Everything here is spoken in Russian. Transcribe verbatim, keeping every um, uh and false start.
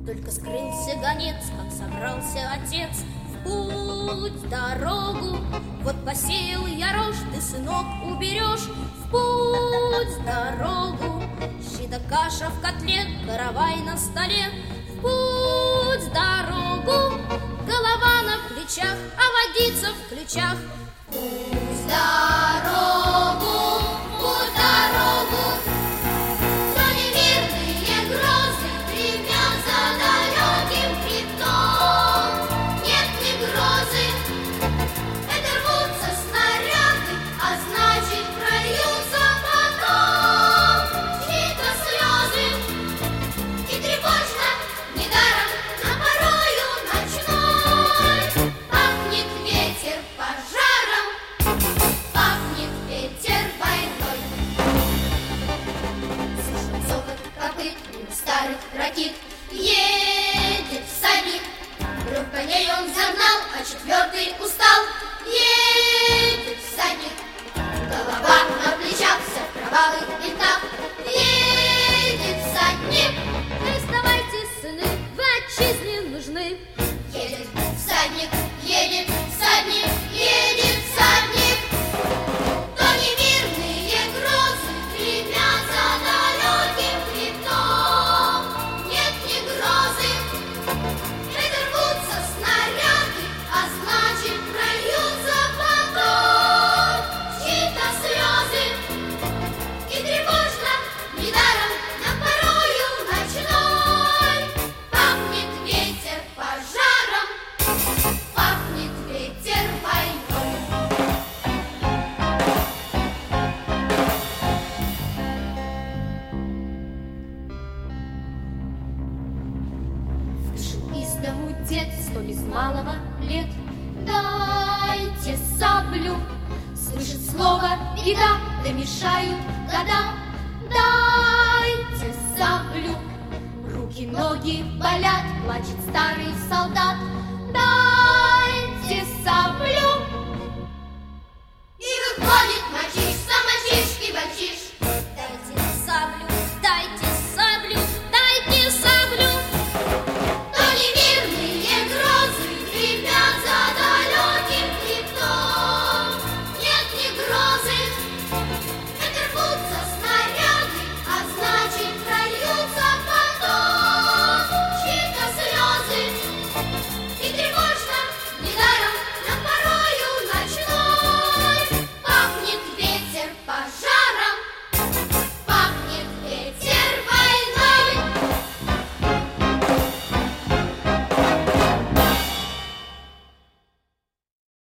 Только скрылся гонец, как собрался отец в путь, дорогу. Вот посеял я рожь, ты, сынок, уберешь в путь, дорогу. Щи да каша в котле, каравай на столе, в путь, дорогу. Голова на плечах, а водица в ключах. Путь, дорогу, путь, дорогу. Кто немирные грозы гремят за далеким хребтом. Нет ни грозы, это рвутся снаряды, а значит прольются потом чьи-то слезы. И тревожно, недаром, а порою ночной пахнет ветер пожаром, пахнет ветер войной. Слышен цокот копыт старых ракит, едет всадник. Трех коней он загнал, а четвертый устал. Едет всадник, голова на плечах, вся в кровавых бинтах. Едет всадник, доставайте, сыны, вы отчизне нужны. Едет всадник, едет всадник, едет всадник. То немирные грозы гремят за далеким хребтом. Нет ни грозы, это рвутся снаряды, а значит прольются потом чьи-то слезы. И тревожно, недаром, нам порою ночной пахнет ветер пожаром, пахнет ветер войной. Вышел из дому дед, сто без малого лет. Дайте саблю, слышит слово беда, да мешают года. Дайте саблю, руки, ноги болят, плачет старый солдат.